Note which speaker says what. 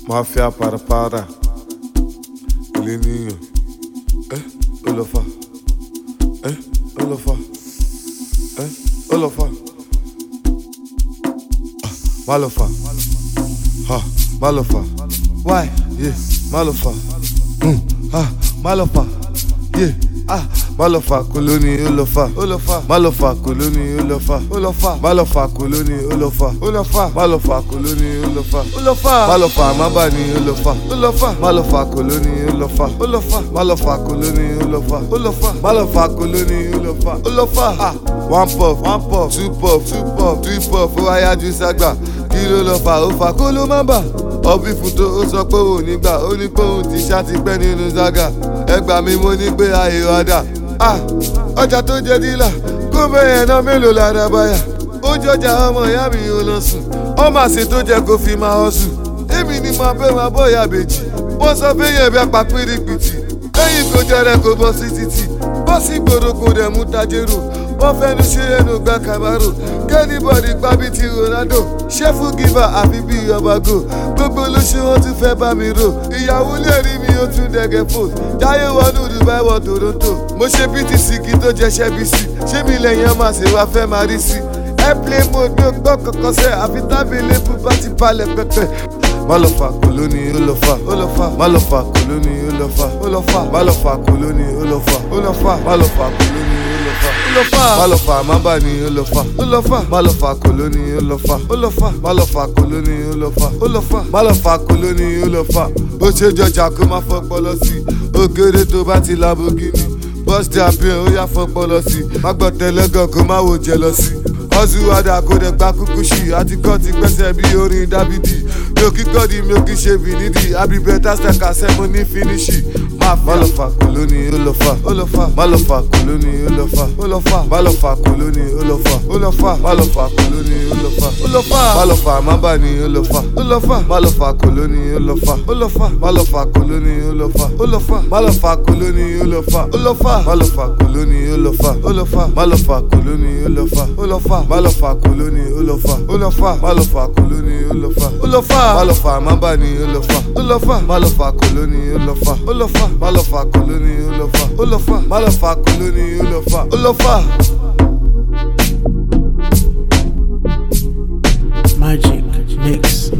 Speaker 1: Mafia para Leninho. Olofa. Olofa. Olofa. Malofa. Ha, Malofa. Why? Yeah, Malofa. Malofa. Yeah. Malofa koloni Olofa. Malofa koloni Olofa. Malofa koloni Olofa. Malofa koloni Olofa. Malofa mabani Olofa. Malofa koloni Olofa. Malofa koloni Olofa. Malofa koloni Olofa. One puff, two puff, three puff, ó wáyá ju ságbà. Kí ló lọ fà ó fà kó ló má bà. Ọbí fún tó ó sọ pé òun nígbà, ó ní pé òun ti ṣá ti pẹ́ nínú zága. Ẹgbà mi mo ní pé ayé ọ̀dà. Ọjà tó jẹ dílà, kó bẹ́yẹn náà mélòó lára báyà. Ó jọjà ọmọ ìyá mi ò lọ sùn. Ó mà ṣe tó jẹ kó fi máa ọ sùn. Èmi ni mo bẹ́ máa bọ́ ìyá bèjì. Wọ́n sọ fẹ́yẹ̀ bí apá pírípìtì. Lẹ́yìn kó jẹrẹ kó bọ́ sí títì. Bọ́sì gbòòrò kò dẹ̀ mú tajérò. Wọ́n fẹ́nu ṣe ẹnu gba Camaro. Kẹ́nìbọ̀dì pa bí ti Ronaldo. Ṣé fún gífà àfi bí ọbago. Gbogbo olóṣù wọn tún fẹ́ bá mi rò. Ìyàwó lè rí mi ó tún dẹ̀gẹ̀ fò. Jáyé wọnú Dubai wọ Toronto. Mo ṣe BTC kí tó jẹṣẹ́ bí sí. Ṣé mi lẹ́yìn ọmọ àṣẹ wa fẹ́ máa rí sí? Airplane mode mi ò gbọ́ kankan sẹ́. Àfi tábìlì epo bá ti balẹ̀ pẹ́pẹ́. Malofa koloni Olofa. Malofa koloni Olofa. Malofa koloni Olofa. Malofa koloni Olofa. Malofa mabani Olofa. Malofa koloni Olofa. Malofa koloni Olofa. Malofa koloni Olofa. Bó ṣe jọjà kó má fọpọlọ sí. Ògèrè tó bá ti Lamborghini. Bọ́sì àbíyàn ó yá fọpọlọ sí. Má gbọ́ tẹ́lẹ́gàn kó má wò jẹ lọ sí. Ọ̀zùwádà kò dẹ̀ gba kúkú sí. Àti kọ́ ti gbẹ́sẹ̀ bí orin Dábìdì. Mi ò kí kọ́ọ̀dì mi ò kí ṣe bìnídì. Àbí bẹ́tà stẹ́kà sẹ́mu ní fínísì. Malofa koloni Olofa. Malofa koloni Olofa. Malofa koloni Olofa. Malofa koloni Olofa. Malofa mabani Olofa. Malofa koloni Olofa. Malofa koloni Olofa. Malofa koloni Olofa. Malofa koloni Olofa. Malofa koloni Olofa. Malofa koloni Olofa. Malofa koloni Olofa. Malofa mabani Olofa. Malofa koloni Olofa. Malofa koloni Olofa. Malofa koloni Olofa.
Speaker 2: Magic Mix.